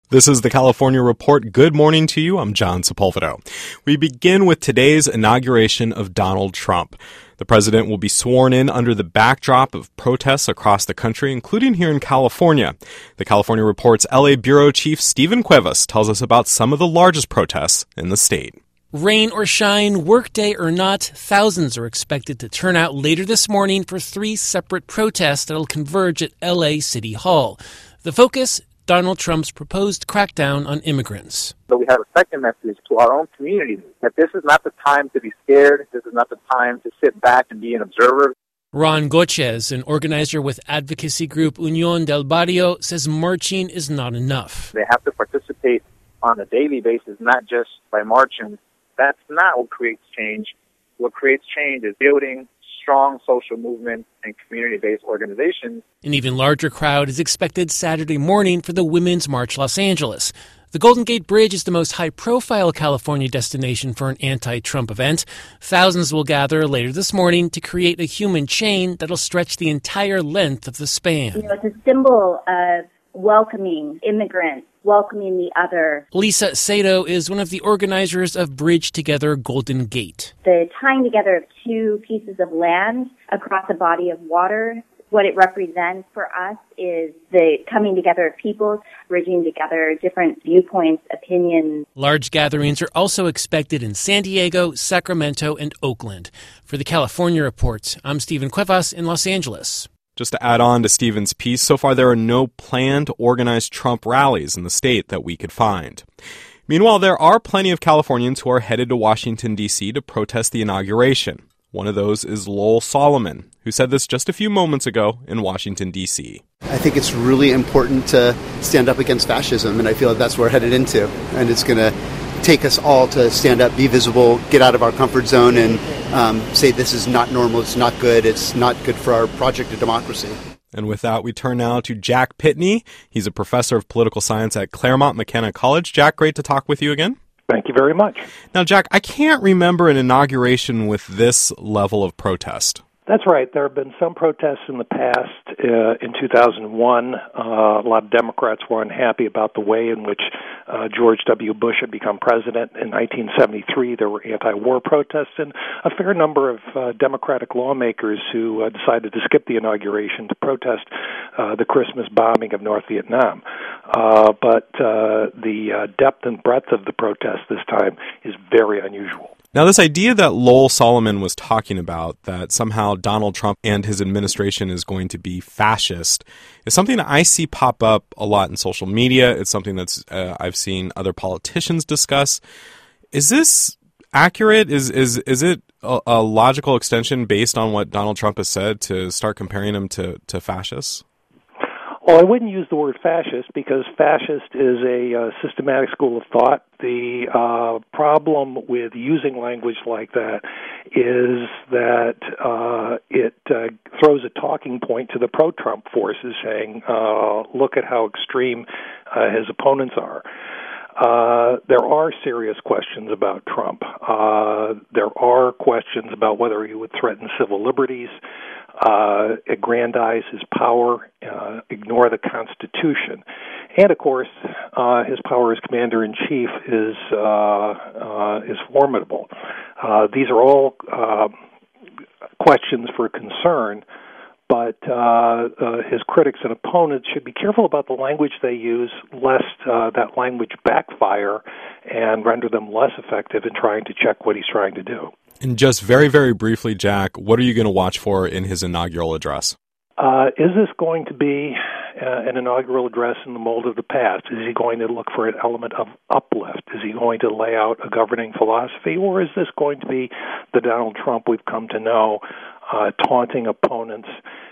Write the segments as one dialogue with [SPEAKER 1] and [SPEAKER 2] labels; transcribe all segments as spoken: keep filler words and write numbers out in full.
[SPEAKER 1] This is the California Report. Good morning to you. I'm John Sepulveda. We begin with today's inauguration of Donald Trump. The president will be sworn in under the backdrop of protests across the country, including here in California. The California Report's L A Bureau Chief Stephen Cuevas tells us about some of the largest protests in the state.
[SPEAKER 2] Rain or shine, workday or not, thousands are expected to turn out later this morning for three separate protests that will converge at L A City Hall. The focus, Donald Trump's proposed crackdown on immigrants.
[SPEAKER 3] But we have a second message to our own community, that this is not the time to be scared. This is not the time to sit back and be an observer.
[SPEAKER 2] Ron Gochez, an organizer with advocacy group Unión del Barrio, says marching is not enough.
[SPEAKER 3] They have to participate on a daily basis, not just by marching. That's not what creates change. What creates change is building strong social movement and community-based organizations.
[SPEAKER 2] An even larger crowd is expected Saturday morning for the Women's March Los Angeles. The Golden Gate Bridge is the most high-profile California destination for an anti-Trump event. Thousands will gather later this morning to create a human chain that'll stretch the entire length of the span.
[SPEAKER 4] You know, it's a symbol of welcoming immigrants, welcoming the other.
[SPEAKER 2] Lisa Sato is one of the organizers of Bridge Together Golden Gate.
[SPEAKER 4] The tying together of two pieces of land across a body of water, what it represents for us is the coming together of peoples, bridging together different viewpoints, opinions.
[SPEAKER 2] Large gatherings are also expected in San Diego, Sacramento, and Oakland. For the California Report, I'm Stephen Cuevas in Los Angeles.
[SPEAKER 1] Just to add on to Stephen's piece, so far there are no planned organized Trump rallies in the state that we could find. Meanwhile, there are plenty of Californians who are headed to Washington, D C to protest the inauguration. One of those is Lowell Solomon, who said this just a few moments ago in Washington, D C.
[SPEAKER 5] I think it's really important to stand up against fascism, and I feel like that's where we're headed into. And it's going to take us all to stand up, be visible, get out of our comfort zone, and um, say this is not normal, it's not good, it's not good for our project of democracy.
[SPEAKER 1] And with that, we turn now to Jack Pitney. He's a professor of political science at Claremont McKenna College. Jack, great to talk with you again.
[SPEAKER 6] Thank you very much.
[SPEAKER 1] Now, Jack, I can't remember an inauguration with this level of protest.
[SPEAKER 6] That's right. There have been some protests in the past. Uh, in two thousand one, uh, a lot of Democrats were unhappy about the way in which uh, George W. Bush had become president. In nineteen seventy-three, there were anti-war protests, and a fair number of uh, Democratic lawmakers who uh, decided to skip the inauguration to protest uh, the Christmas bombing of North Vietnam. Uh, but uh, the uh, depth and breadth of the protest this time is very unusual.
[SPEAKER 1] Now, this idea that Lowell Solomon was talking about, that somehow Donald Trump and his administration is going to be fascist, is something that I see pop up a lot in social media. It's something that's uh, I've seen other politicians discuss. Is this accurate? Is is is it a, a logical extension based on what Donald Trump has said to start comparing him to, to fascists?
[SPEAKER 6] Well, I wouldn't use the word fascist because fascist is a uh, systematic school of thought. The uh, problem with using language like that is that uh, it uh, throws a talking point to the pro-Trump forces saying, uh, look at how extreme uh, his opponents are. Uh, there are serious questions about Trump. Uh, there are questions about whether he would threaten civil liberties, uh, aggrandize his power, uh, ignore the Constitution. And, of course, uh, his power as commander-in-chief is uh, uh, is formidable. Uh, these are all uh, questions for concern, but uh, uh, his critics and opponents should be careful about the language they use, lest uh, that language backfire and render them less effective in trying to check what he's trying to do.
[SPEAKER 1] And just very, very briefly, Jack, what are you going to watch for in his inaugural address?
[SPEAKER 6] Uh, is this going to be uh, an inaugural address in the mold of the past? Is he going to look for an element of uplift? Is he going to lay out a governing philosophy? Or is this going to be the Donald Trump we've come to know, uh, taunting opponents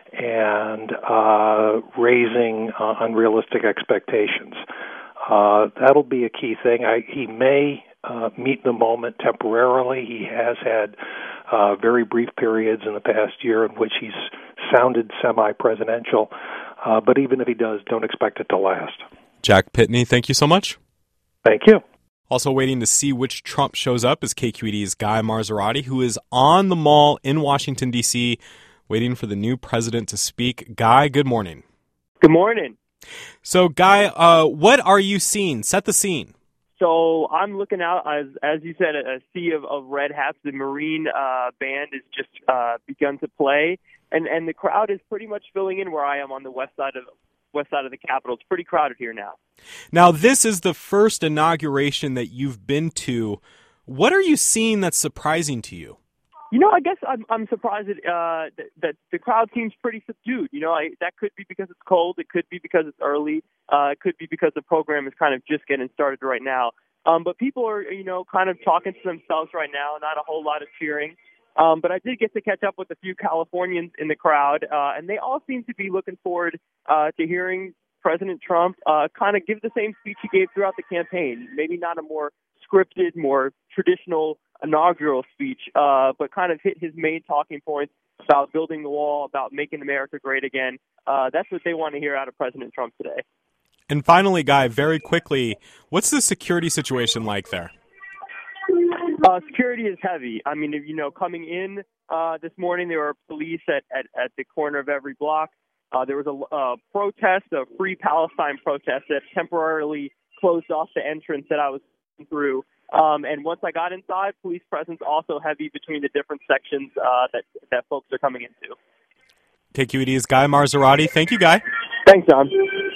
[SPEAKER 6] and uh, raising uh, unrealistic expectations? Uh, that'll be a key thing. I, he may uh, meet the moment temporarily. He has had uh, very brief periods in the past year in which he's sounded semi-presidential, uh, but even if he does, don't expect it to last.
[SPEAKER 1] Jack Pitney, thank you so much.
[SPEAKER 6] Thank you.
[SPEAKER 1] Also waiting to see which Trump shows up is K Q E D's Guy Marzorati, who is on the Mall in Washington, D C, waiting for the new president to speak. Guy, good morning.
[SPEAKER 7] Good morning.
[SPEAKER 1] So, Guy, uh, what are you seeing? Set the scene.
[SPEAKER 7] So I'm looking out, as as you said, a sea of, of red hats. The Marine uh, band has just uh, begun to play, and, and the crowd is pretty much filling in where I am on the west side of west side of the Capitol. It's pretty crowded here now.
[SPEAKER 1] Now, this is the first inauguration that you've been to. What are you seeing that's surprising to you?
[SPEAKER 7] You know, I guess I'm, I'm surprised that, uh, that, that the crowd seems pretty subdued. You know, I, that could be because it's cold. It could be because it's early. Uh, it could be because the program is kind of just getting started right now. Um, but people are, you know, kind of talking to themselves right now, not a whole lot of cheering. Um, but I did get to catch up with a few Californians in the crowd, uh, and they all seem to be looking forward uh, to hearing President Trump uh, kind of give the same speech he gave throughout the campaign. Maybe not a more scripted, more traditional inaugural speech, uh, but kind of hit his main talking points about building the wall, about making America great again. Uh, that's what they want to hear out of President Trump today.
[SPEAKER 1] And finally, Guy, very quickly, what's the security situation like there?
[SPEAKER 7] Uh, security is heavy. I mean, you know, coming in uh, this morning, there were police at, at, at the corner of every block. Uh, there was a uh, protest, a Free Palestine protest that temporarily closed off the entrance that I was through. Um, and once I got inside, police presence also heavy between the different sections uh, that that folks are coming into.
[SPEAKER 1] K Q E D's Guy Marzorati. Thank you, Guy.
[SPEAKER 7] Thanks, John.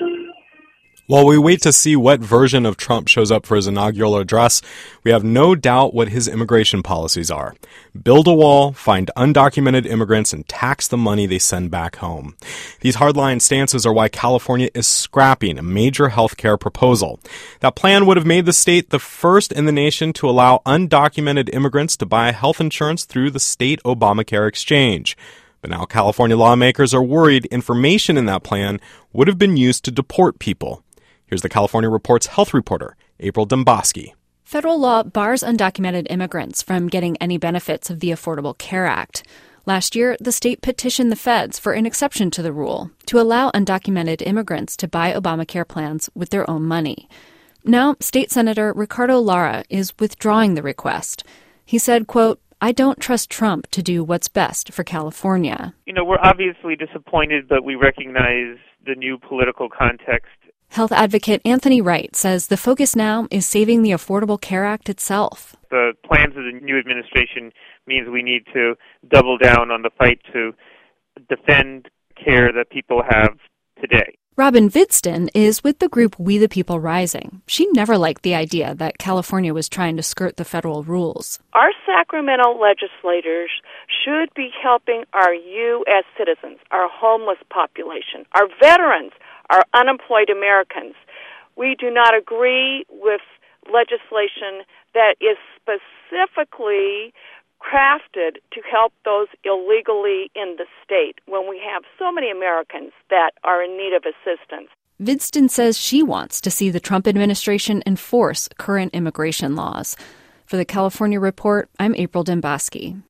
[SPEAKER 1] While we wait to see what version of Trump shows up for his inaugural address, we have no doubt what his immigration policies are. Build a wall, find undocumented immigrants, and tax the money they send back home. These hardline stances are why California is scrapping a major health care proposal. That plan would have made the state the first in the nation to allow undocumented immigrants to buy health insurance through the state Obamacare exchange. But now California lawmakers are worried information in that plan would have been used to deport people. Here's the California Report's health reporter, April Demboski.
[SPEAKER 8] Federal law bars undocumented immigrants from getting any benefits of the Affordable Care Act. Last year, the state petitioned the feds for an exception to the rule to allow undocumented immigrants to buy Obamacare plans with their own money. Now, State Senator Ricardo Lara is withdrawing the request. He said, quote, "I don't trust Trump to do what's best for California."
[SPEAKER 9] You know, we're obviously disappointed, but we recognize the new political context.
[SPEAKER 8] Health advocate Anthony Wright says the focus now is saving the Affordable Care Act itself.
[SPEAKER 9] The plans of the new administration means we need to double down on the fight to defend care that people have today.
[SPEAKER 8] Robin Vidston is with the group We the People Rising. She never liked the idea that California was trying to skirt the federal rules.
[SPEAKER 10] Our Sacramento legislators should be helping our U S citizens, our homeless population, our veterans, our unemployed Americans. We do not agree with legislation that is specifically crafted to help those illegally in the state when we have so many Americans that are in need of assistance.
[SPEAKER 8] Vidston says she wants to see the Trump administration enforce current immigration laws. For the California Report, I'm April Demboski.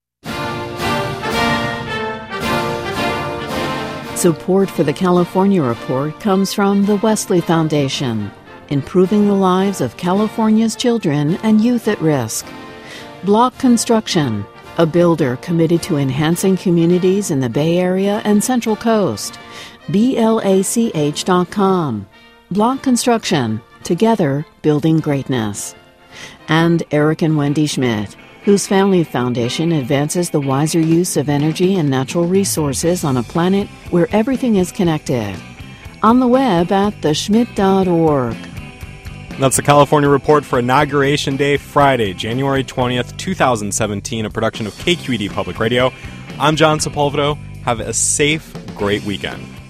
[SPEAKER 11] Support for the California Report comes from the Wesley Foundation, improving the lives of California's children and youth at risk. Block Construction, a builder committed to enhancing communities in the Bay Area and Central Coast. B L A C H dot com. Block Construction, together building greatness. And Eric and Wendy Schmidt, whose family foundation advances the wiser use of energy and natural resources on a planet where everything is connected. On the web at the schmidt dot org.
[SPEAKER 1] That's the California Report for Inauguration Day, Friday, January twentieth, twenty seventeen, a production of K Q E D Public Radio. I'm John Sepulveda. Have a safe, great weekend.